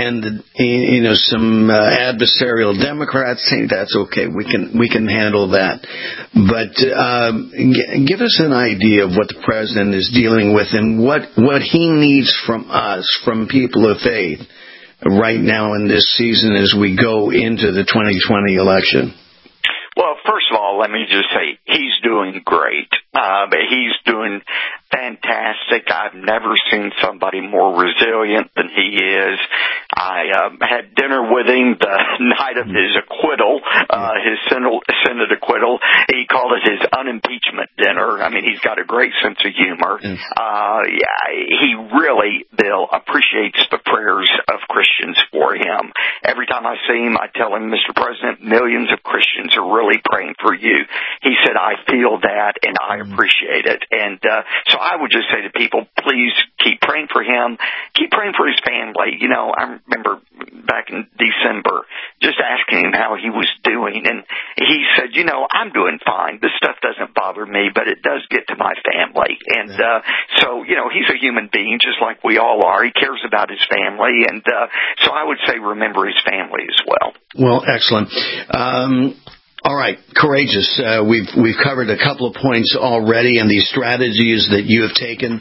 N: some adversarial Democrats. Hey, that's okay. We can handle that. But give us an idea of what the president is dealing with and what he needs from us, from people of faith, right now in this season as we go into the 2020 election.
T: Well, first of all, let me just say he's doing great. He's doing fantastic. I've never seen somebody more resilient than he is. I had dinner with him the night of his acquittal, his Senate acquittal. He called it his unimpeachment dinner. I mean, he's got a great sense of humor. He really, Bill, appreciates the prayers of Christians for him. Every time I see him, I tell him, Mr. President, millions of Christians are really praying for you. He said, I feel that and I appreciate it. And so I would just say to people, please keep praying for him. Keep praying for his family. I remember back in December, just asking him how he was doing, and he said, I'm doing fine. This stuff doesn't bother me, but it does get to my family. And so, he's a human being just like we all are. He cares about his family, and so I would say remember his family as well.
N: Well, excellent. All right, Courageous. We've covered a couple of points already, and these strategies that you have taken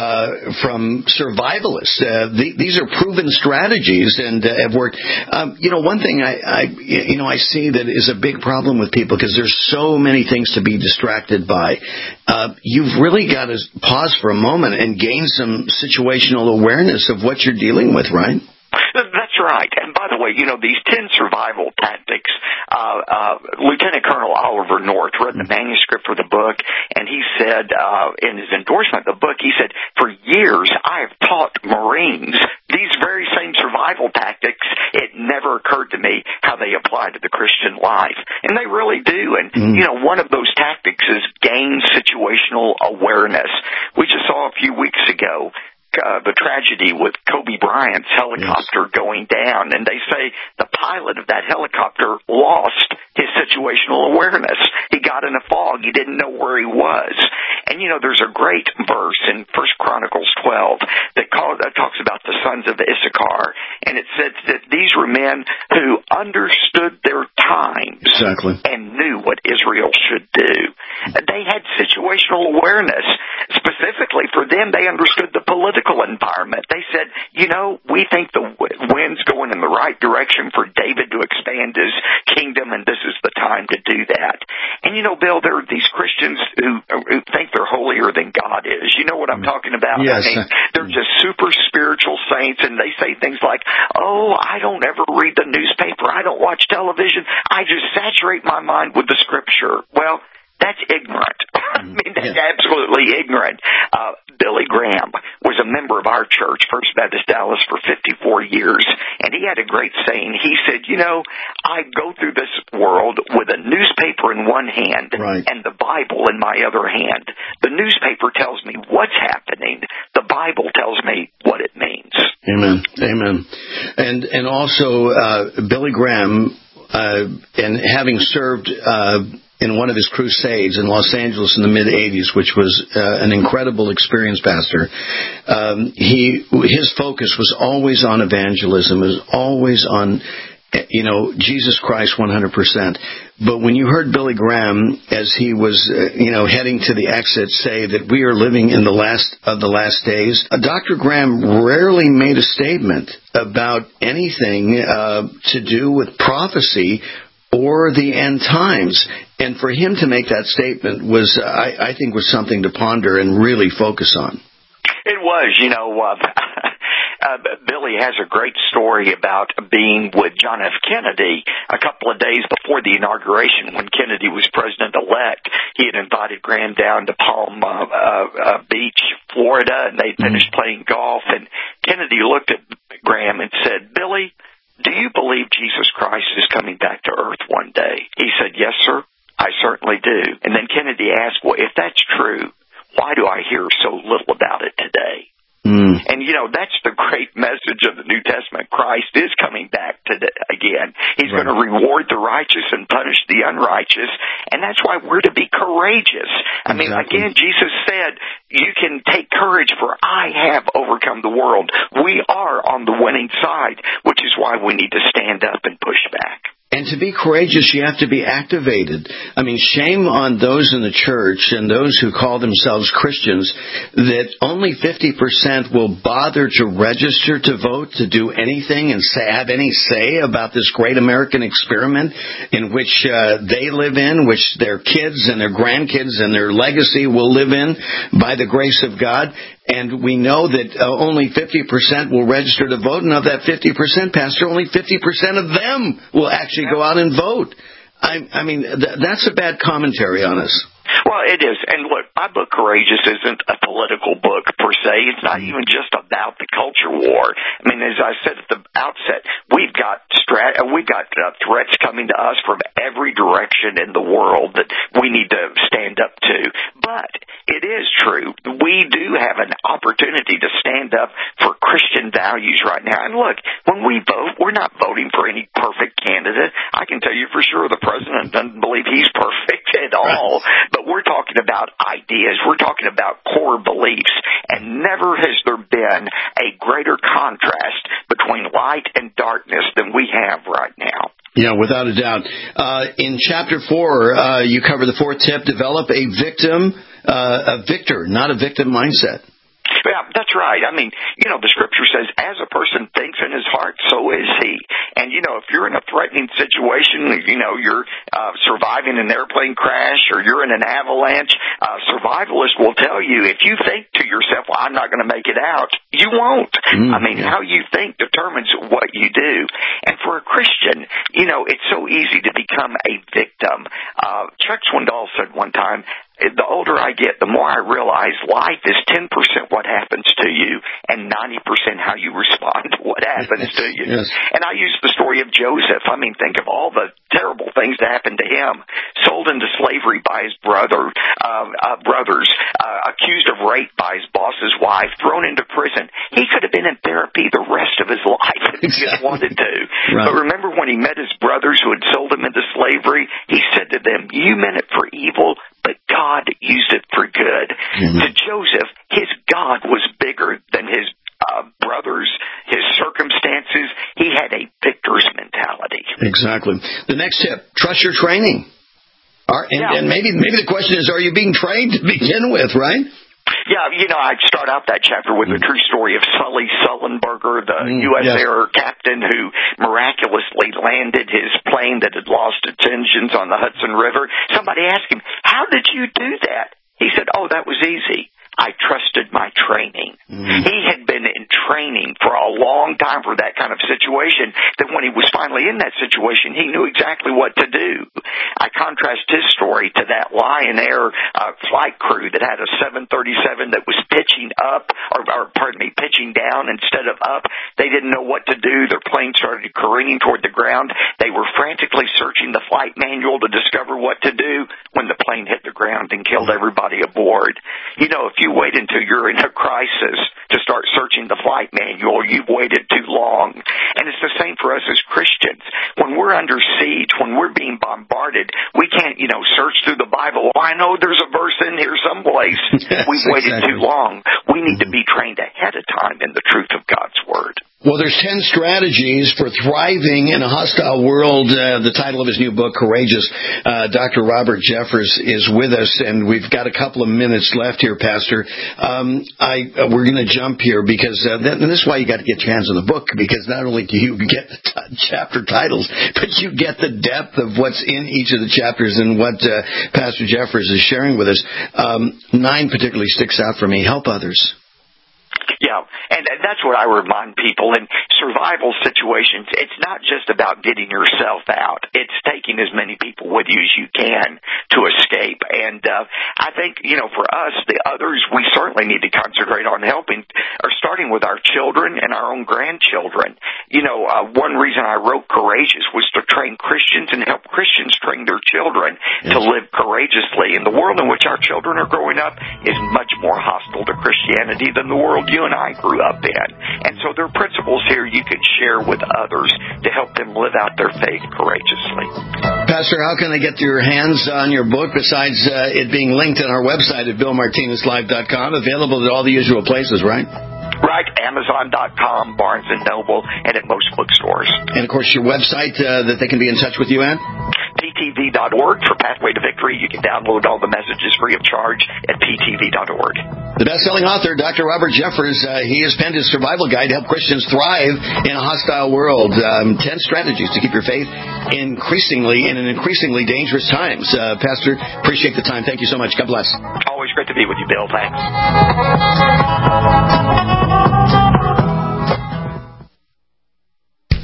N: from survivalists. These are proven strategies and have worked. One thing I see that is a big problem with people, because there's so many things to be distracted by. You've really got to pause for a moment and gain some situational awareness of what you're dealing with, right?
T: That's right. And by the way, these 10 survival tactics, Lieutenant Colonel Oliver North read the manuscript for the book, and he said in his endorsement of the book, he said, for years I have taught Marines these very same survival tactics. It never occurred to me how they apply to the Christian life. And they really do. And, one of those tactics is gain situational awareness. We just saw a few weeks ago the tragedy with Kobe Bryant's helicopter going down, and they say the pilot of that helicopter lost his situational awareness. He got in a fog. He didn't know where he was. And, there's a great verse in 1 Chronicles 12 that talks about the sons of Issachar, and it says that these were men who understood their times and knew what Israel should do. They had situational awareness. Specifically for them, they understood the political environment. They said, we think the wind's going in the right direction for David to expand his kingdom, and this is the time to do that. And, Bill, there are these Christians who think they're holier than God is. You know what I'm talking about?
N: Yes.
T: I mean, they're just super spiritual saints, and they say things like, I don't ever read the newspaper. I don't watch television. I just saturate my mind with the Scripture. Well, that's ignorant. I mean, that's absolutely ignorant. Billy Graham was a member of our church, First Baptist Dallas, for 54 years, and he had a great saying. He said, I go through this world with a newspaper in one hand and the Bible in my other hand. The newspaper tells me what's happening. The Bible tells me what it means.
N: Amen. Amen. And also, Billy Graham, and having served in one of his crusades in Los Angeles in the mid-'80s, which was an incredible experience, Pastor. His focus was always on evangelism, was always on, Jesus Christ 100%. But when you heard Billy Graham, as he was, heading to the exit, say that we are living in the last of the last days, Dr. Graham rarely made a statement about anything to do with prophecy or the end times. And for him to make that statement was, I think, was something to ponder and really focus on.
T: It was, Billy has a great story about being with John F. Kennedy a couple of days before the inauguration when Kennedy was president-elect. He had invited Graham down to Palm Beach, Florida, and they finished playing golf. And Kennedy looked at Graham and said, Billy, do you believe Jesus Christ is coming back to earth one day? He said, yes, sir, I certainly do. And then Kennedy asked, well, if that's true, why do I hear so little about it today? And, that's the great message of the New Testament. Christ is coming back again. He's going to reward the righteous and punish the unrighteous. And that's why we're to be courageous. I mean, again, Jesus said, you can take courage, for I have overcome the world. We are on the winning side, which is why we need to stand up and push back.
N: And to be courageous, you have to be activated. I mean, shame on those in the church and those who call themselves Christians that only 50% will bother to register to vote, to do anything and have any say about this great American experiment in which they live in, which their kids and their grandkids and their legacy will live in by the grace of God. And we know that only 50% will register to vote, and of that 50%, Pastor, only 50% of them will actually go out and vote. I mean, that's a bad commentary on us.
T: Well, it is. And look, my book, Courageous, isn't a political book per se. It's not even just about the culture war. I mean, as I said at the outset, we've got threats coming to us from every direction in the world that we need to stand up to. But it is true. We do have an opportunity to stand up for Christian values right now. And look, when we vote, we're not voting for any perfect candidate. I can tell you for sure the president doesn't believe he's perfect at all. But we're talking about ideas. We're talking about core beliefs. And never has there been a greater contrast between light and darkness than we have right now.
N: Yeah, without a doubt. In Chapter 4, you cover the fourth tip, develop a victor, not a victim mindset.
T: Yeah, that's right. I mean, the scripture says, as a person thinks in his heart, so is he. And, if you're in a threatening situation, you're surviving an airplane crash or you're in an avalanche, survivalists will tell you, if you think to yourself, well, I'm not going to make it out, you won't. How you think determines what you do. And for a Christian, it's so easy to become a victim. Chuck Swindoll said one time, the older I get, the more I realize life is 10% what happens to you and 90% how you respond to what happens to you.
N: Yes.
T: And I use the story of Joseph. I mean, think of all the terrible things that happened to him. Sold into slavery by his brothers, accused of rape by his boss's wife, thrown into prison. He could have been in therapy the rest of his life if he just wanted to.
N: Right.
T: But remember when he met his brothers who had sold him into slavery, he said to them, you meant it for evil, but God used it for good. To Joseph, his God was bigger than his brothers, his circumstances. He had a victor's mentality.
N: Exactly. The next tip, trust your training. And maybe the question is, are you being trained to begin with, right?
T: Yeah, I'd start out that chapter with the true story of Sully Sullenberger, the U.S. Air captain who miraculously landed his plane that had lost its engines on the Hudson River. Somebody asked him, how did you do that? He said, that was easy. I trusted my training. He had been in training for a long time for that kind of situation, that when he was finally in that situation, he knew exactly what to do. I contrast his story to that Lion Air flight crew that had a 737 that was pitching down instead of up. They didn't know what to do. Their plane started careening toward the ground. They were frantically searching the flight manual to discover what to do when the plane hit the ground and killed everybody aboard. If you wait until you're in a crisis to start searching the flight manual, you've waited too long. And it's the same for us as Christians. When we're under siege, when we're being bombarded, we can't, search through the Bible. Well, I know there's a verse in here someplace. We've waited too long. We need to be trained ahead of time in the truth of God's Word.
N: Well, there's 10 strategies for thriving in a hostile world. The title of his new book, Courageous. Dr. Robert Jeffress is with us, and we've got a couple of minutes left here, Pastor. We're going to jump here because this is why you got to get your hands on the book, because not only do you get the chapter titles, but you get the depth of what's in each of the chapters and what Pastor Jeffress is sharing with us. 9 particularly sticks out for me. Help others.
T: Yeah, and that's what I remind people. In survival situations, it's not just about getting yourself out. It's taking as many people with you as you can to escape. And I think, for us, the others, we certainly need to concentrate on helping, or starting with our children and our own grandchildren. One reason I wrote Courageous was to train Christians and help Christians train their children to live courageously. And the world in which our children are growing up is much more hostile to Christianity than the world you and I grew up in. And so there are principles here you can share with others to help them live out their faith courageously.
N: Pastor, how can I get your hands on your book besides it being linked on our website at BillMartinezLive.com, available at all the usual places, right?
T: Right, Amazon.com, Barnes & Noble, and at most bookstores.
N: And, of course, your website that they can be in touch with you at?
T: PTV.org for Pathway to Victory. You can download all the messages free of charge at PTV.org.
N: The best-selling author, Dr. Robert Jeffress, he has penned his survival guide to help Christians thrive in a hostile world. 10 strategies to keep your faith in an increasingly dangerous times. Pastor, appreciate the time. Thank you so much. God bless.
T: Always great to be with you, Bill. Thanks.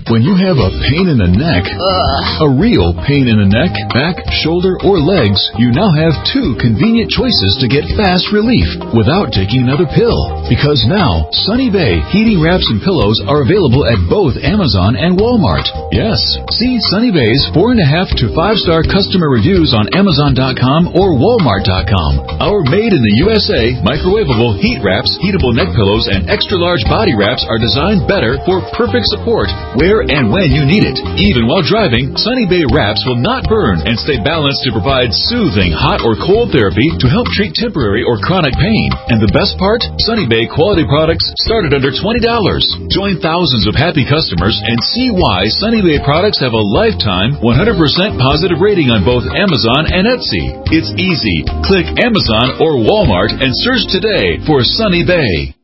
W: When you have a pain in the neck, a real pain in the neck, back, shoulder, or legs, you now have 2 convenient choices to get fast relief without taking another pill. Because now, Sunny Bay heating wraps and pillows are available at both Amazon and Walmart. Yes, see Sunny Bay's 4.5 to 5-star customer reviews on Amazon.com or Walmart.com. Our made in the USA microwavable heat wraps, heatable neck pillows, and extra-large body wraps are designed better for perfect support where and when you need it. Even while driving, Sunny Bay wraps will not burn and stay balanced to provide soothing hot or cold therapy to help treat temporary or chronic pain. And the best part? Sunny Bay quality products start at under $20. Join thousands of happy customers and see why Sunny Bay products have a lifetime 100% positive rating on both Amazon and Etsy. It's easy. Click Amazon or Walmart and search today for Sunny Bay.